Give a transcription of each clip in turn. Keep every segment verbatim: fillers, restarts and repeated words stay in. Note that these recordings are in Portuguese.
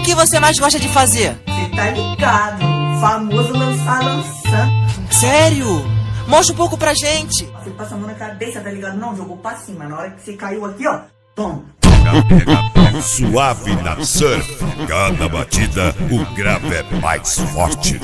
que você mais gosta de fazer? Cê tá ligado, o famoso lançar lançando. Sério? Mostra um pouco pra gente. Você passa a mão na cabeça, tá ligado? Não, jogou pra cima. Na hora que você caiu aqui, ó, toma. Suave na surf, cada batida o grave é mais forte.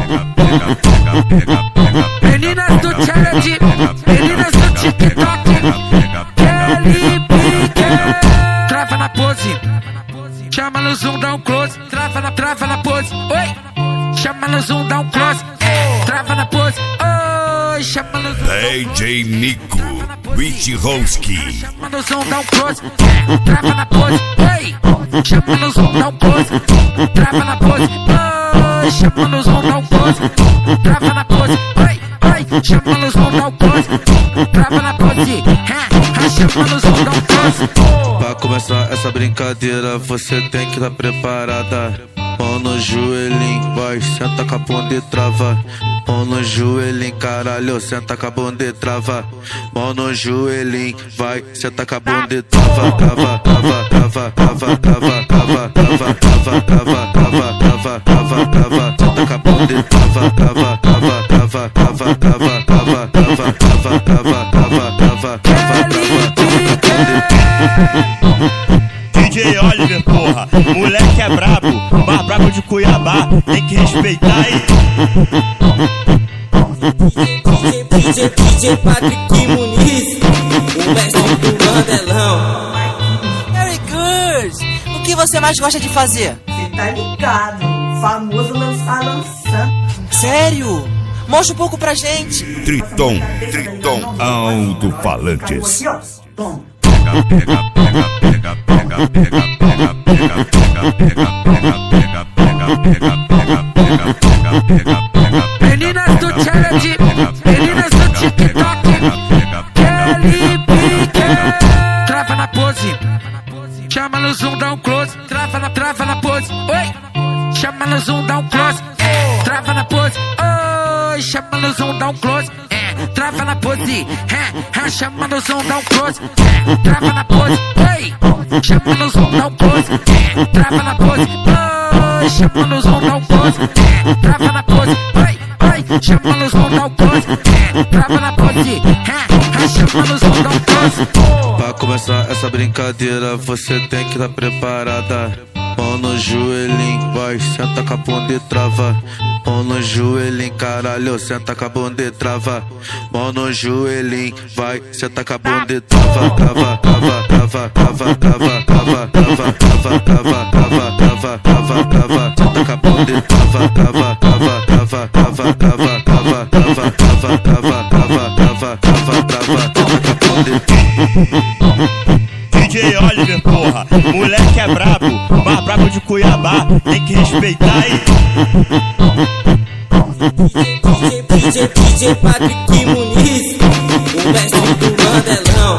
Meninas do challenge, meninas do TikTok, Kelly Pique. Trava na pose, chama no zoom, dá um close. Trava na, trava na pose, oi. Chama no zoom, dá um close. Trava na pose, oi. Chama no zoom. D J Nico, Wichowski. Chama no zoom, dá um close. Trava na pose, oi. Chama no zoom, dá um close. Trava na pose, oi. Chama no zoom, dá um close. Trava na pose, oi, oi. Chama no zoom, dá um close. Trava na pose, ha, chama no zoom, dá um close. Pra começar essa brincadeira, você tem que estar preparada. Mão no joelhinho, vai, senta com a bunda e trava. Mão no joelhinho, caralho, senta com a bunda e trava. Mão no joelhinho, vai, senta com a bunda e trava. Trava, trava, trava, trava, trava, trava, trava, trava, trava, trava, trava, trava, trava. Senta com a bunda e trava, trava, trava, trava, trava, trava, trava, trava, trava, trava, trava, trava, trava, trava. D J Oliver, porra, moleque é brabo, mais brabo de Cuiabá, tem que respeitar aí. D J, D J Patrick Muniz, o mestre do Mandelão. Very good! O que você mais gosta de fazer? Cê tá ligado, o famoso lançar lançando. Sério? Mostra um pouco pra gente. Triton, Triton Alto-Falantes. Aqui, ó, toma. Meninas do challenge, meninas do TikTok, Kelly Pique. Trava na pose, chama no zoom, dá um close. Trava na, trava na pose, oi. Chama no zoom, dá um close. Trava na pose, oi. Chama no zoom, dá um close. Trava na pose, chama no zoom, dá um close. Trava na pose, oi. Chama no zoom, dá um close. Trava na pose, oi. Chama no zoom, dá um close. Trava na pose, oi, oi. Chama no zoom, dá um close. Trava na pose, chama no zoom, dá um close. Pra começar essa brincadeira, você tem que estar preparada. Mão no joelhinho, vai, senta com a bunda e trava. Mão no joelhinho, caralho, senta com a bunda e trava. Mão no joelhinho, vai, senta com a bunda e trava. Trava, trava, trava, trava, trava, trava, trava, trava, trava, trava, trava, trava, trava. Senta com a bunda e trava, trava, trava, trava, trava, trava, trava, trava, trava, trava, trava, trava, trava, trava. Senta com a bunda e D J Oliver, porra, moleque é brabo, mais brabo de Cuiabá, tem que respeitar aí. D J, D J, D J Patrick Muniz, o mestre do Mandelão.